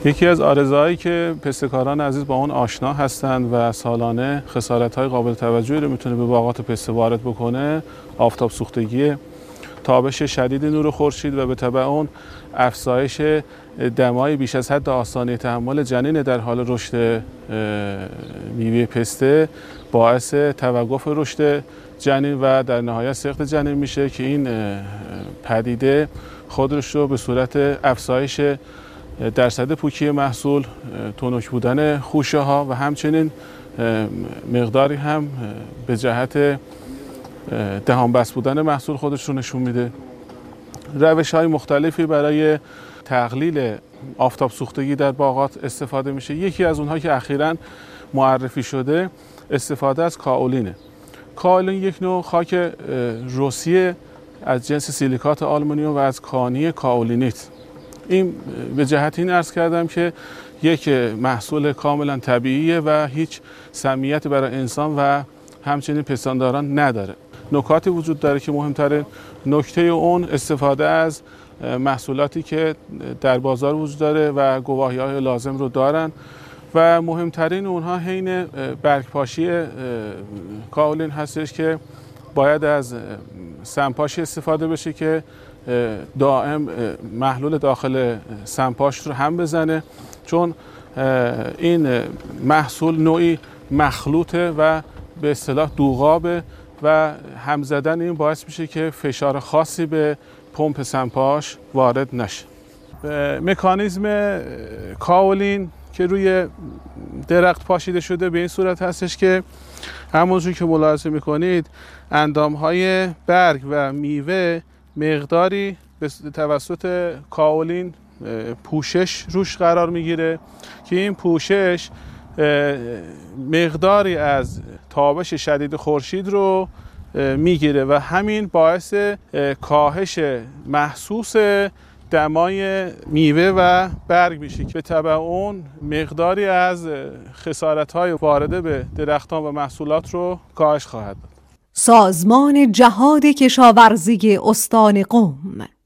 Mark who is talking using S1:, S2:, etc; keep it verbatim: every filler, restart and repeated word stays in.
S1: یکی از عارضه‌هایی که پسته‌کاران عزیز با اون آشنا هستند و سالانه خسارت‌های قابل توجهی رو میتونه به باغات پسته وارد بکنه، آفتاب سوختگی، تابش شدید نور خورشید و به تبع اون افزایش دمای بیش از حد آستانه تحمل جنین در حال رشد میوه پسته باعث توقف رشد جنین و در نهایت سقط جنین میشه که این پدیده خودش رو به صورت افزایش درصد پوکی محصول، تنک بودن خوشه ها و همچنین مقداری هم به جهت دهان بست بودن محصول خودش رو نشون میده. روش های مختلفی برای تقلیل آفتاب سوختگی در باغات استفاده میشه. یکی از اونها که اخیراً معرفی شده استفاده از کائولینه. کائولین یک نوع خاک رسیه از جنس سیلیکات آلومینیوم و از کانی کائولینیت. این به جهت این عرض کردم که یک محصول کاملا طبیعیه و هیچ سمیتی برای انسان و همچنین پستانداران نداره. نکاتی وجود داره که مهمترین نکته اون استفاده از محصولاتی که در بازار وجود داره و گواهی‌های لازم رو دارن و مهمترین اونها حین برگپاشی کائولین هستش که باید از سمپاشی استفاده بشه که دائم محلول داخل سمپاش رو هم بزنه، چون این محصول نوعی مخلوطه و به اصطلاح دوغابه و هم زدن این باعث میشه که فشار خاصی به پمپ سمپاش وارد نشه. مکانیزم کائولین که روی درخت پاشیده شده به این صورت هستش که همونجور که ملاحظه میکنید اندامهای برگ و میوه مقداری به توسط کائولین پوشش روش قرار میگیره که این پوشش مقداری از تابش شدید خورشید رو میگیره و همین باعث کاهش محسوس دمای میوه و برگ میشه که به تبع اون مقداری از خسارت‌های وارده به درختان و محصولات رو کاهش خواهد داد.
S2: سازمان جهاد کشاورزی استان قم